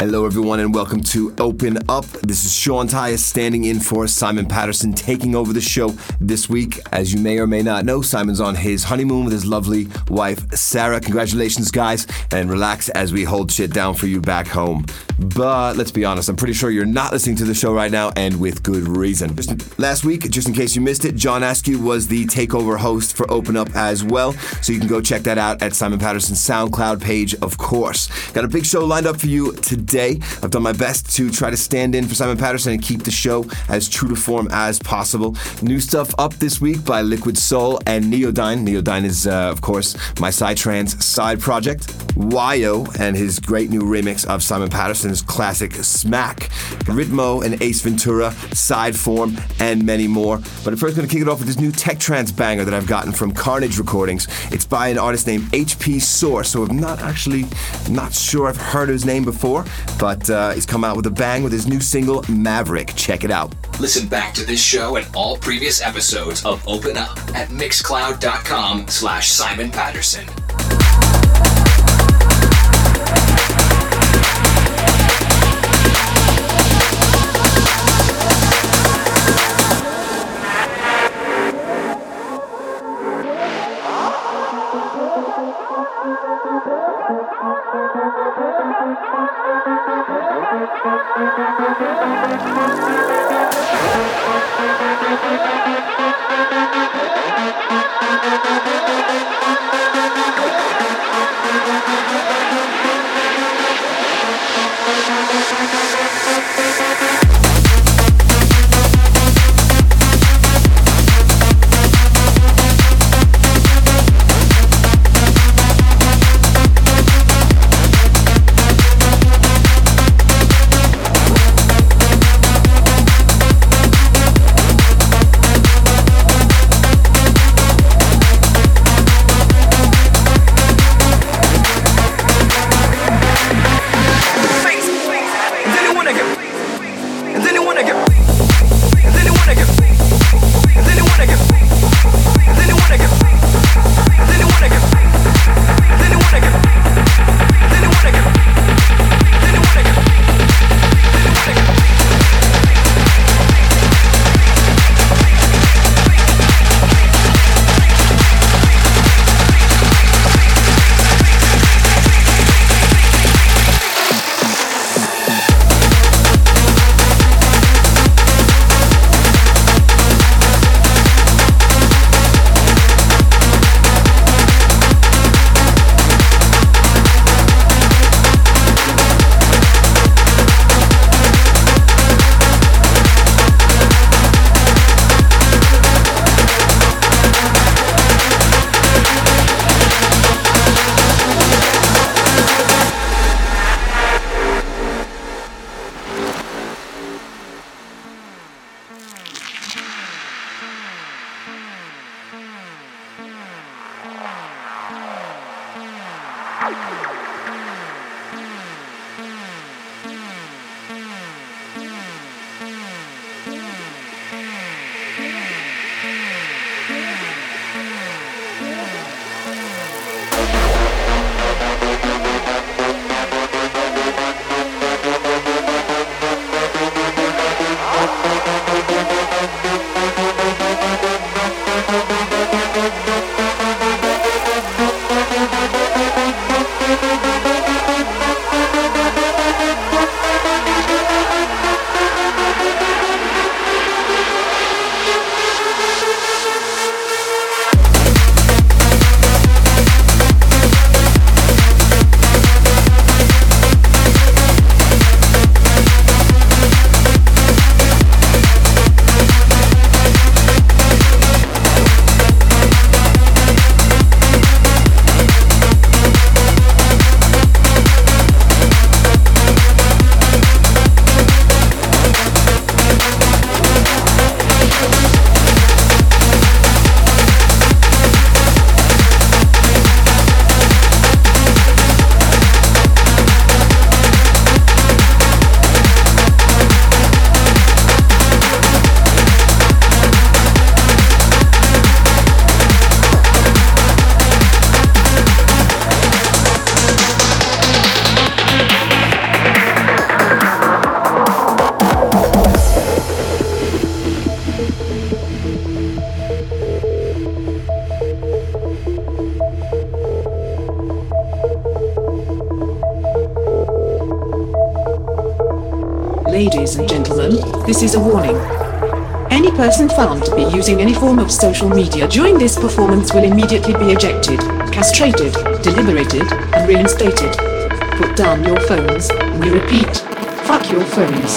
Hello, everyone, and welcome to Open Up. This is Sean Tyas standing in for Simon Patterson, taking over the show this week. As you may or may not know, Simon's on his honeymoon with his lovely wife, Sarah. Congratulations, guys, and relax as we hold shit down for you back home. But let's be honest, I'm pretty sure you're not listening to the show right now, and with good reason. Last week, just in case you missed it, John Askew was the takeover host for Open Up as well, so you can go check that out at Simon Patterson's SoundCloud page, of course. Got a big show lined up for you today. I've done my best to try to stand in for Simon Patterson and keep the show as true to form as possible. New stuff up this week by Liquid Soul and Neodyne. Neodyne is, of course, my Psytrance side project. Wyo and his great new remix of Simon Patterson's classic Smack. Ritmo and Ace Ventura, Side Form, and many more. But I'm first going to kick it off with this new tech trance banger that I've gotten from Carnage Recordings. It's by an artist named HP Source, so I'm not sure I've heard his name before, but he's come out with a bang with his new single, Maverick. Check it out. Listen back to this show and all previous episodes of Open Up at mixcloud.com/Simon Patterson. Ladies and gentlemen, this is a warning. Any person found to be using any form of social media during this performance will immediately be ejected, castrated, deliberated, and reinstated. Put down your phones. We repeat, fuck your phones.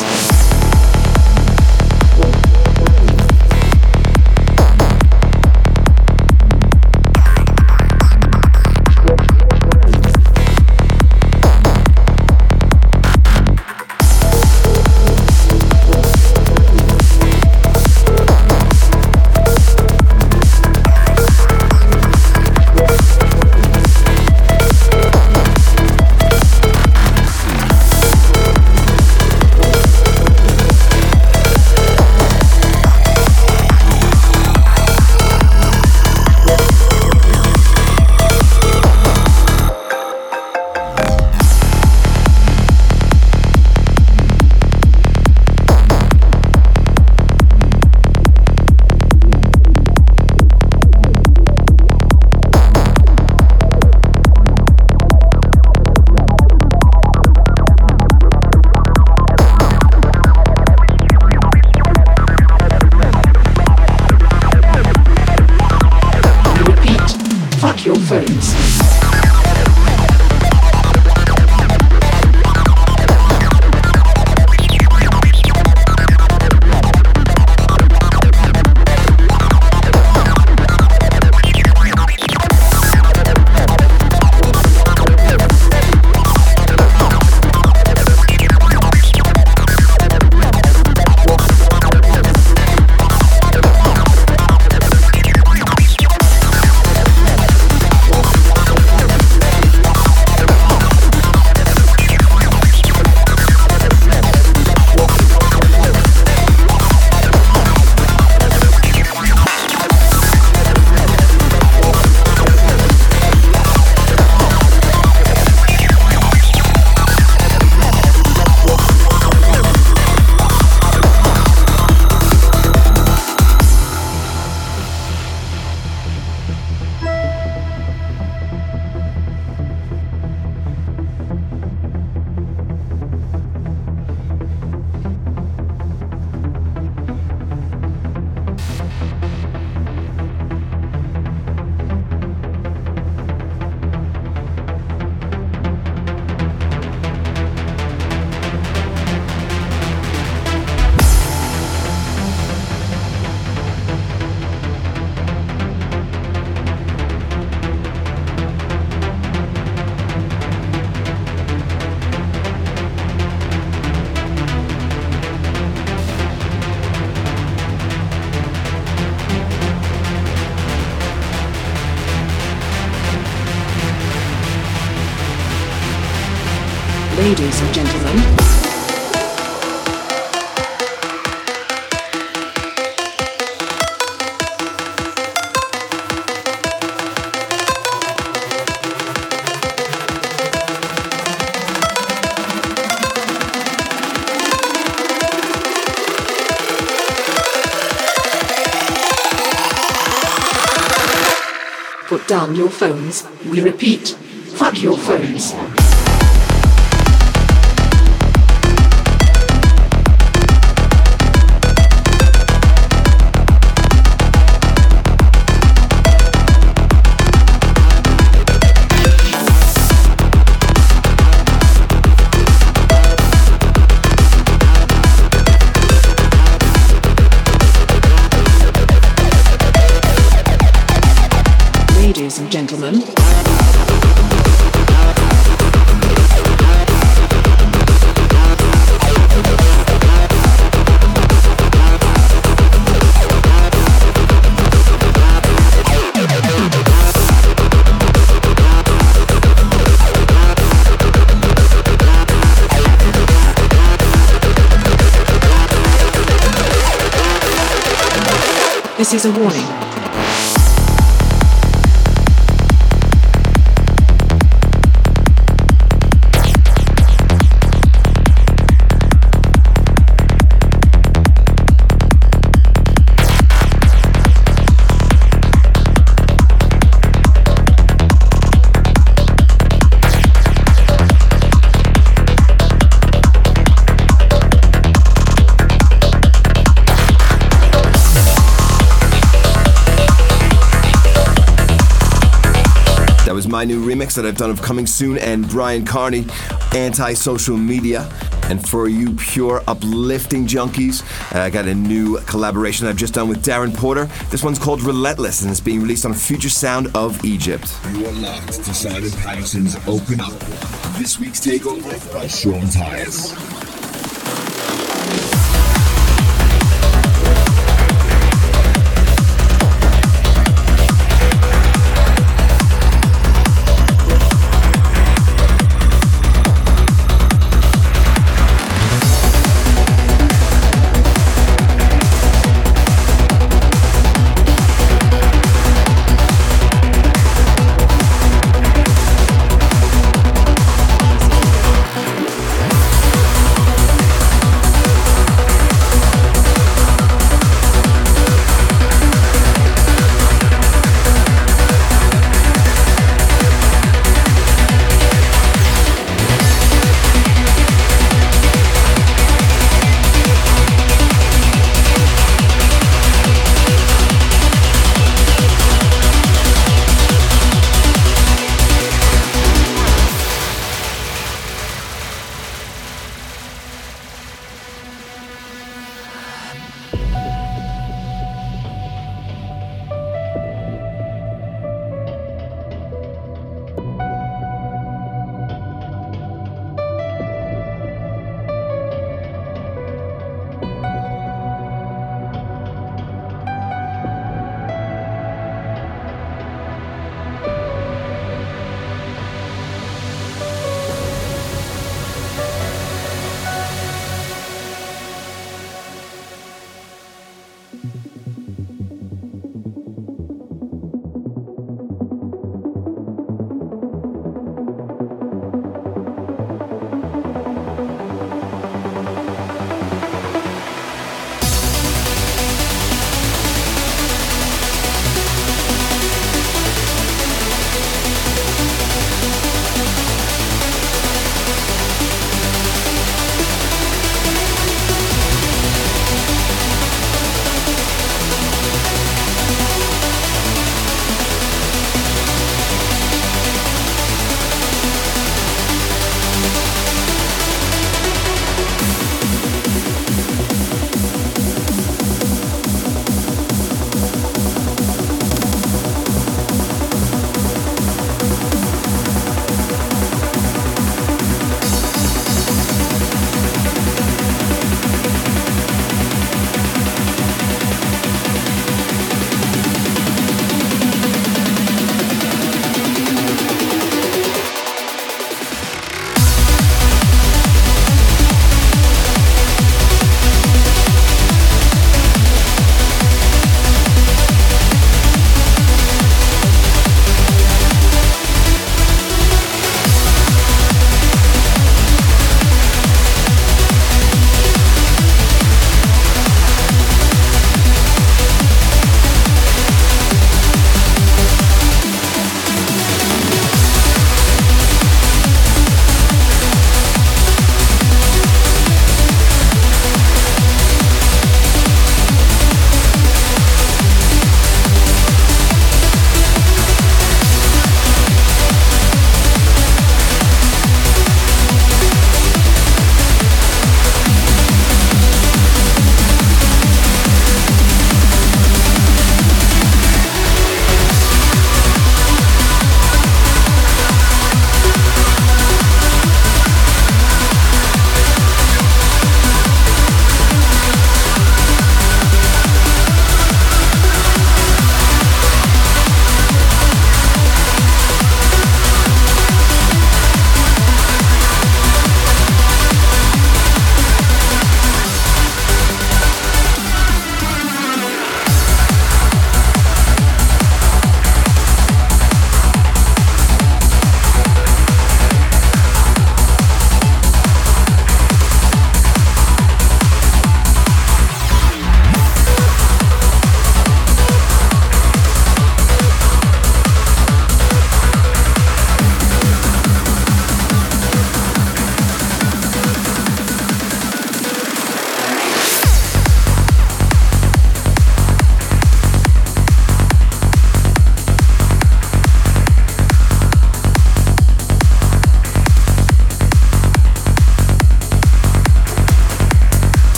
Your phones. Ladies and gentlemen. Put down your phones. We repeat, fuck your phones. Ladies and gentlemen. This is a warning. my new remix that I've done of Coming Soon and Brian Carney, Anti-Social Media. And for you pure uplifting junkies, I got a new collaboration I've just done with Darren Porter. This one's called Relentless, and it's being released on Future Sound of Egypt. You are locked to Simon Patterson's Open Up. This week's takeover by Sean Tyas.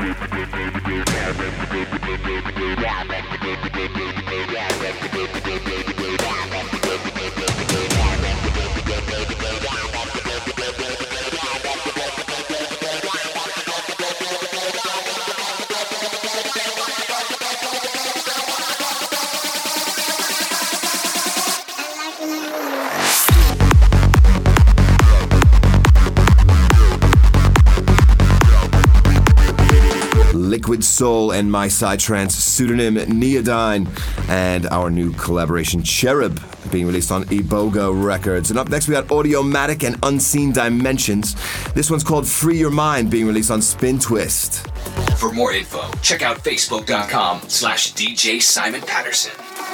Liquid Soul and My Psytrance pseudonym Neodyne, and our new collaboration Cherub being released on Iboga Records. And up next we got Audiomatic and Unseen Dimensions. This one's called Free Your Mind, being released on Spin Twist. For more info, check out facebook.com/DJ Simon Patterson.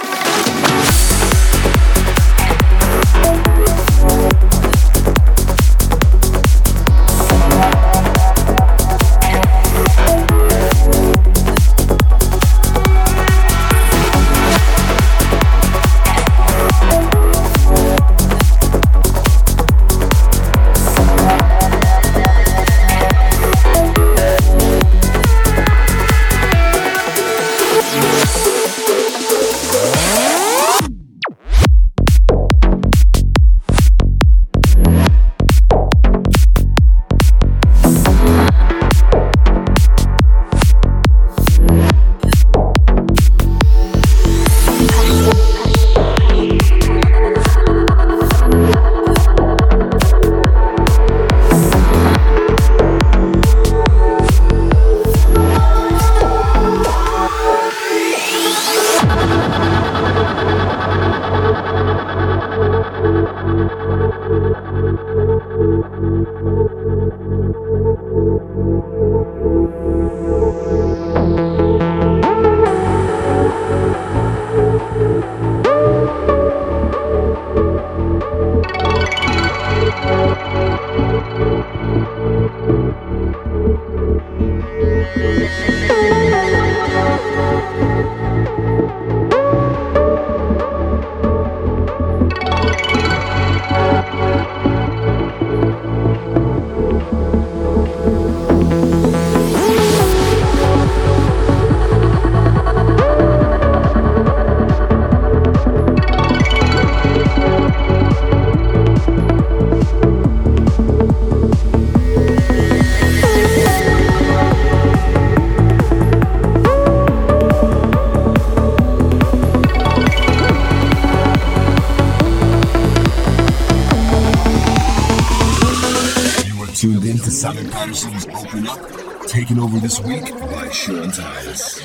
Tuned in to Simon Patterson's Open Up, taken over this week by Sean Tyas.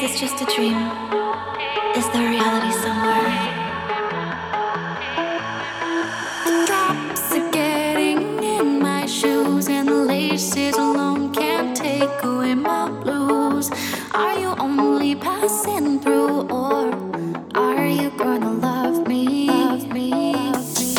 it's just a dream? Is there reality somewhere? The drops are getting in my shoes, and the laces alone can't take away my blues. Are you only passing through, or are you gonna love me? Love me, love me.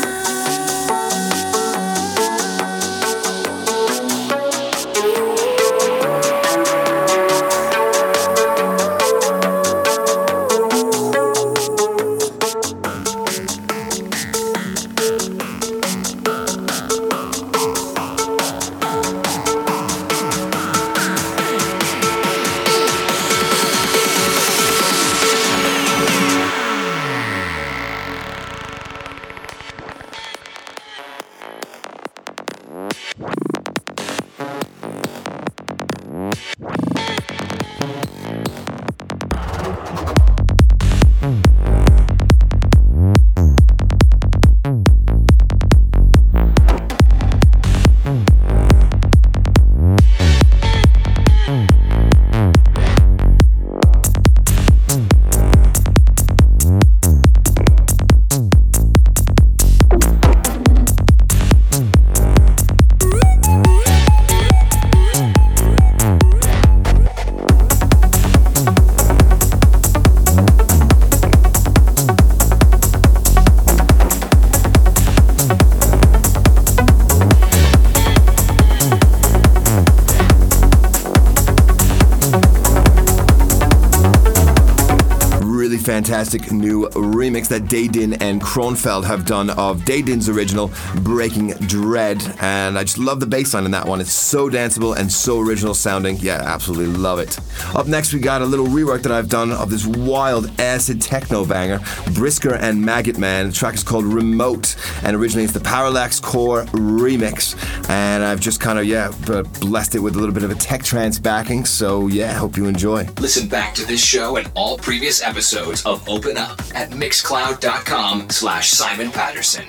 Fantastic new remix that Daydin and Kronfeld have done of Daydin's original Breaking Dread, and I just love the bass line in that one. It's so danceable and so original sounding. Yeah, absolutely love it. Up next we got a little rework that I've done of this wild acid techno banger, Brisker and Maggot Man. The track is called Remote, and originally it's the Parallax Core remix, and I've just kind of blessed it with a little bit of a tech trance backing, so yeah, hope you enjoy. Listen back to this show and all previous episodes of Open Up at mixcloud.com/Simon Patterson.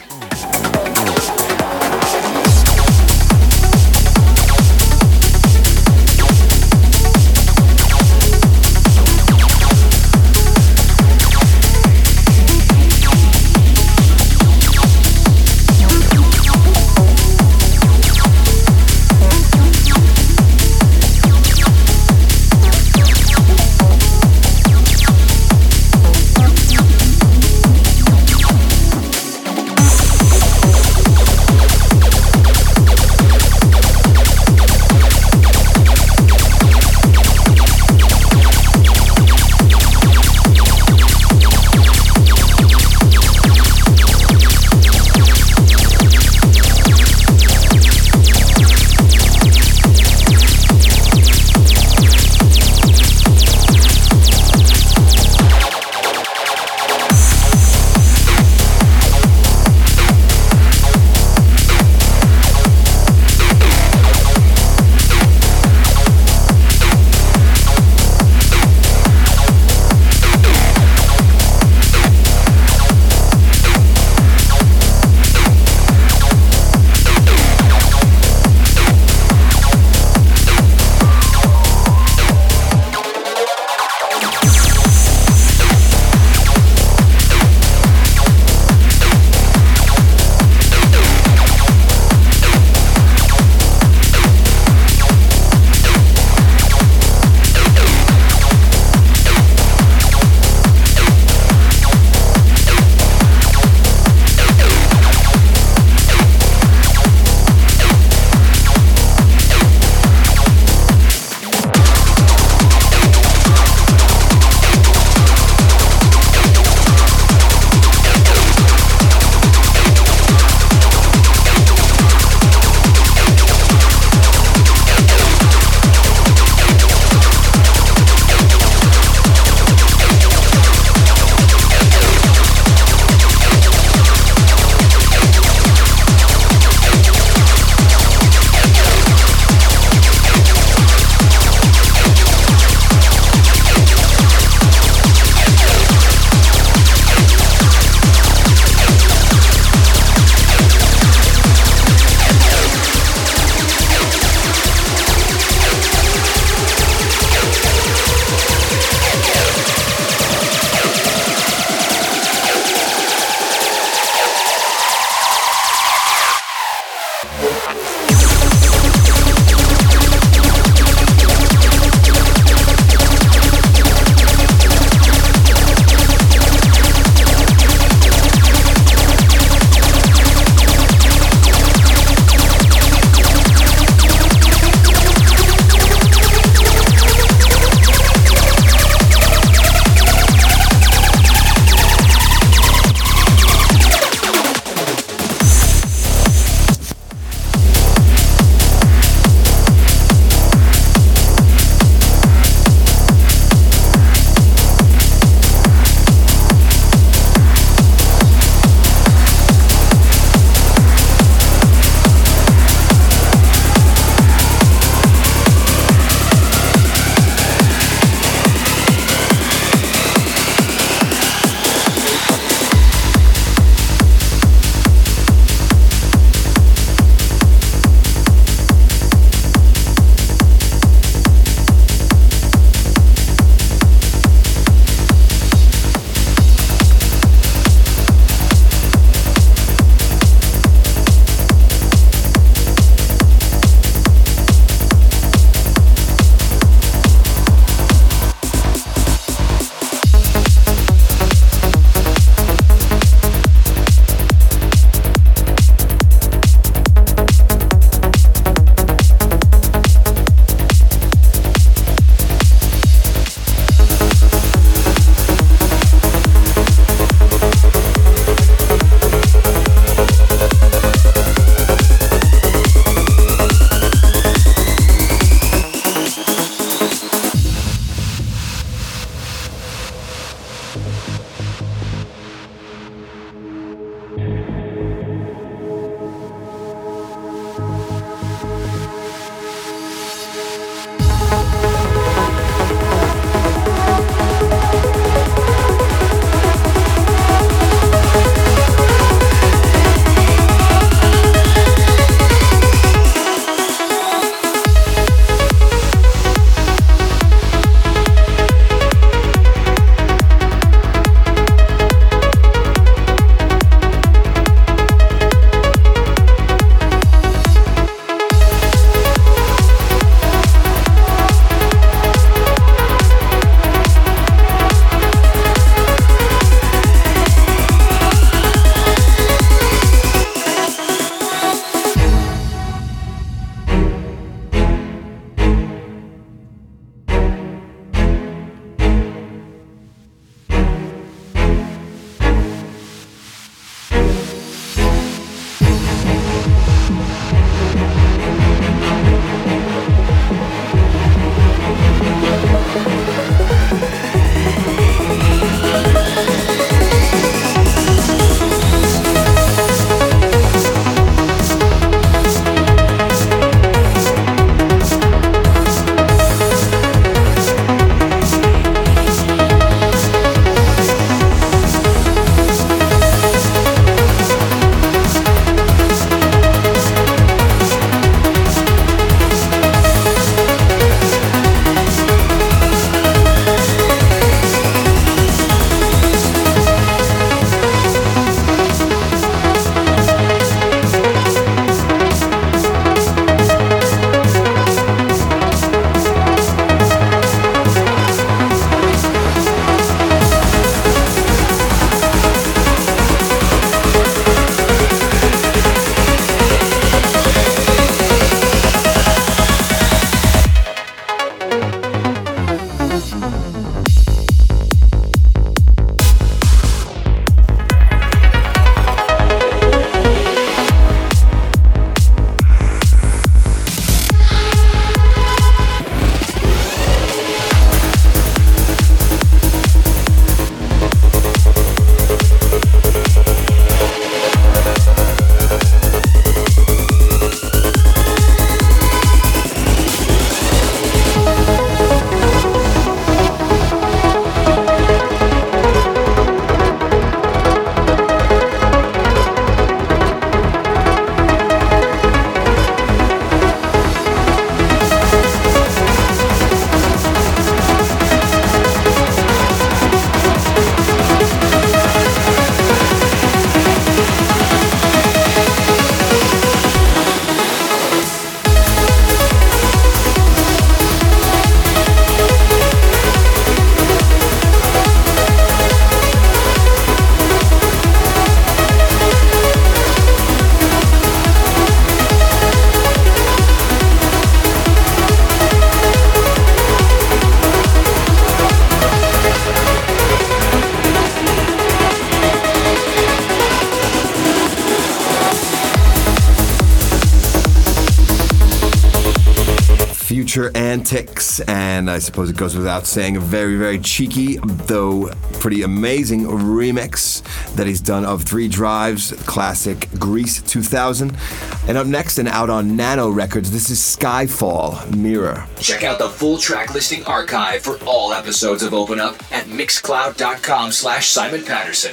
future antics, and I suppose it goes without saying, a very, very cheeky, though pretty amazing remix that he's done of 3 Drives, classic Grease 2000. And up next and out on Nano Records, this is Skyfall, Mirror. Check out the full track listing archive for all episodes of Open Up at mixcloud.com/Simon Patterson.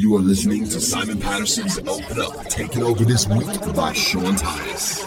You are listening to Simon Patterson's Open Up, taken over this week by Sean Tyas.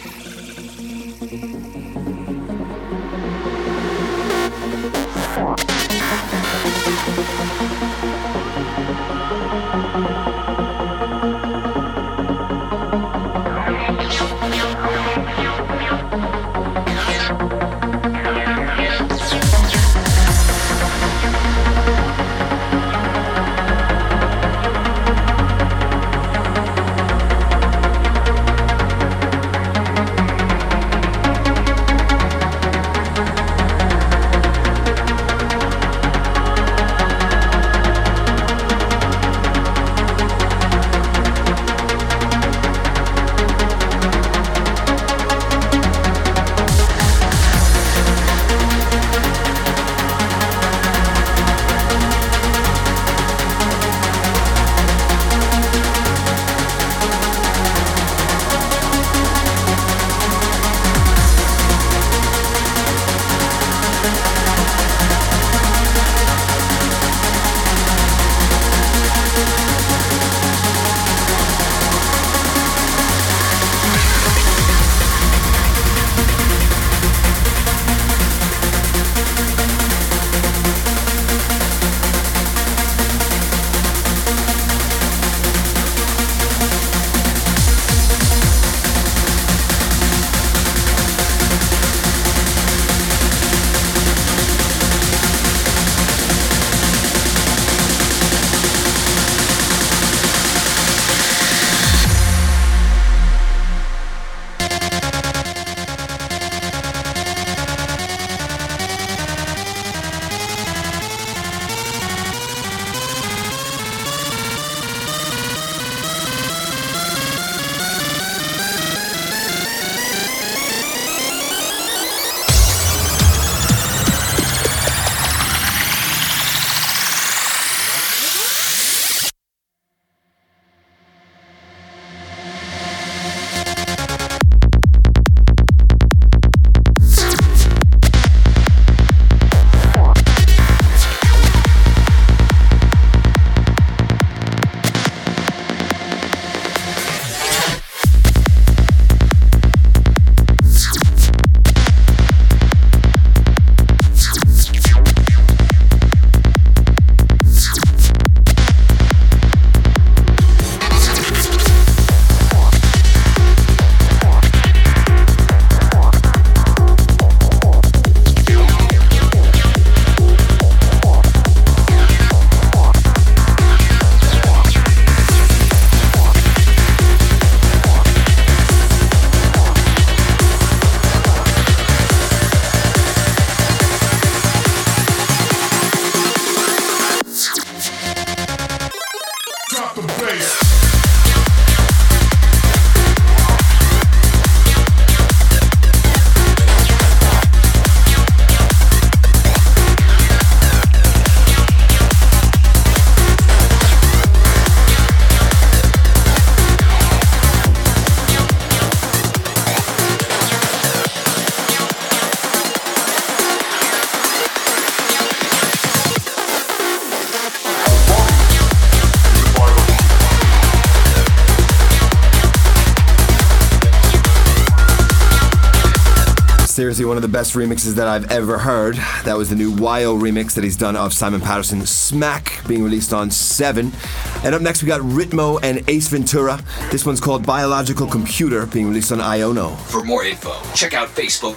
Seriously, one of the best remixes that I've ever heard. That was the new YO remix that he's done of Simon Patterson's Smack, being released on 7. And up next we got Ritmo and Ace Ventura. This one's called Biological Computer, being released on Iono. For more info, check out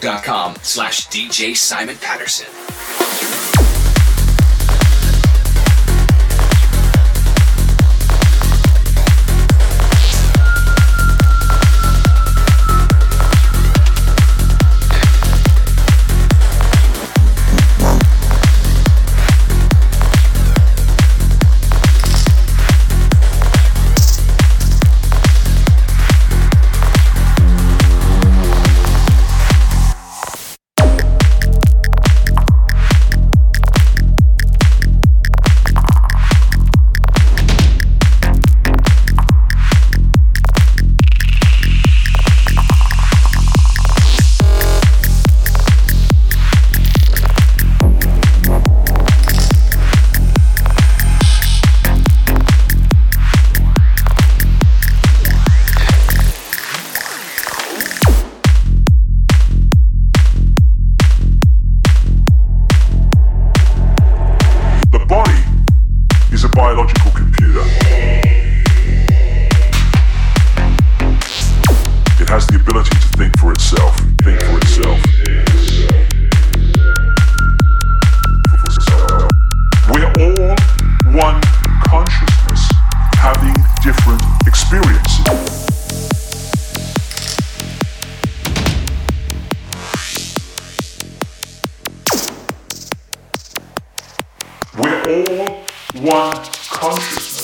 facebook.com/DJ Simon Patterson. has the ability to think for itself. Think for itself. We're all one consciousness having different experiences. We're all one consciousness.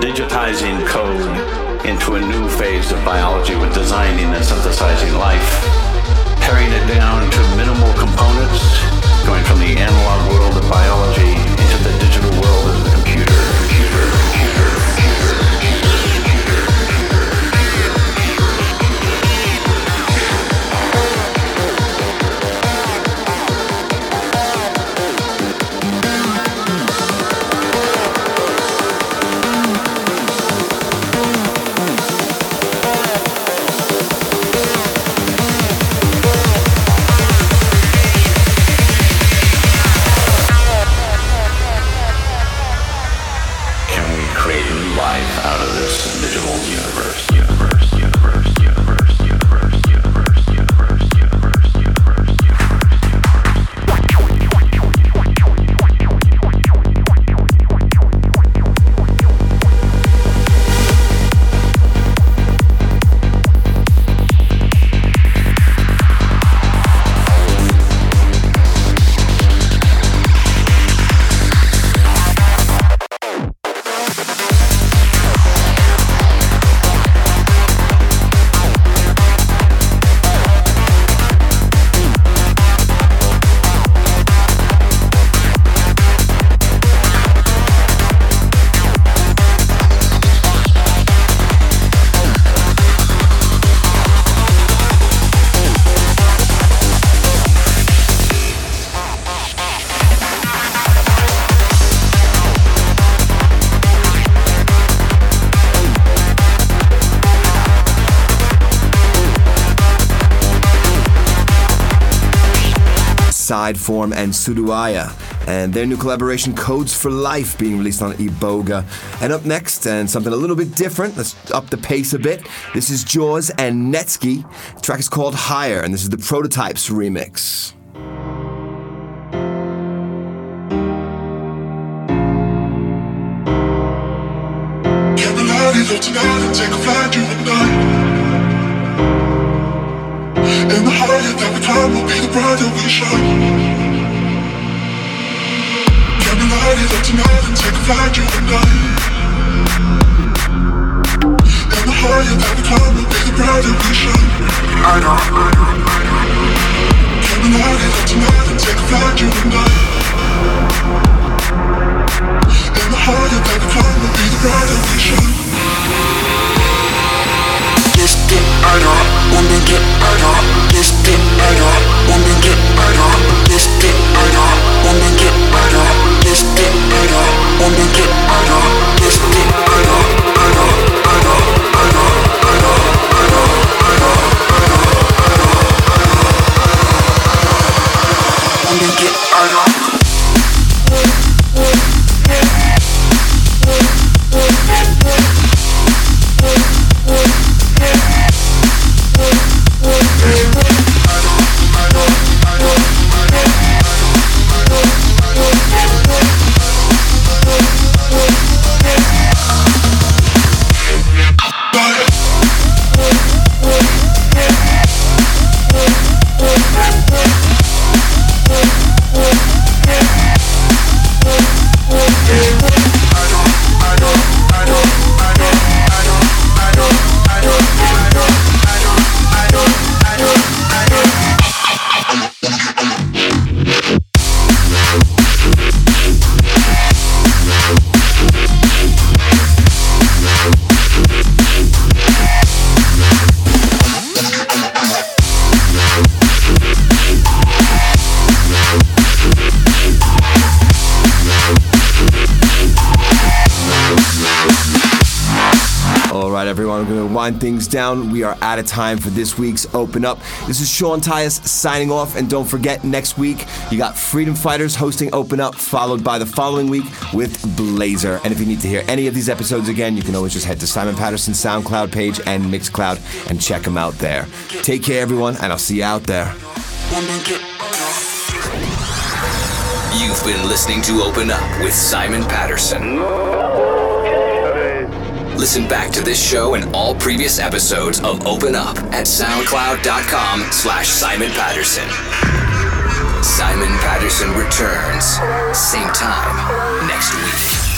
digitizing code into a new phase of biology with designing and synthesizing life, paring it down to minimal components, going from the analog world of biology into the digital world of the computer. Sideform and Suduaya, and their new collaboration Codes for Life being released on Iboga. And up next, and something a little bit different, let's up the pace a bit, this is Jaws and Netsky. The track is called Higher, and this is the Prototypes remix. Tonight and take a flight, you and I. And the higher that we climb will be the brighter we shine. Can we light it up tonight and take a flight, you and I. And the higher that we climb will be the brighter we shine. I know. Can we light it up tonight and take a flight, you and I. And the higher that we climb will be the brighter we shine. Let's get better, wanna get better. Let's get better, wanna get better. Let's get better, wanna get better. Let's get better, wanna get better. Let's get better, better, better, better, better, better, better, better, wanna get better. Everyone, we're going to wind things down. We are out of time for this week's Open Up. This is Sean Tyas signing off, and don't forget, next week you got Freedom Fighters hosting Open Up, followed by the following week with Blazer. And if you need to hear any of these episodes again, you can always just head to Simon Patterson's SoundCloud page and Mixcloud and check them out there. Take care, everyone, and I'll see you out there. You've been listening to Open Up with Simon Patterson. Listen back to this show and all previous episodes of Open Up at soundcloud.com/Simon Patterson. Simon Patterson returns, same time next week.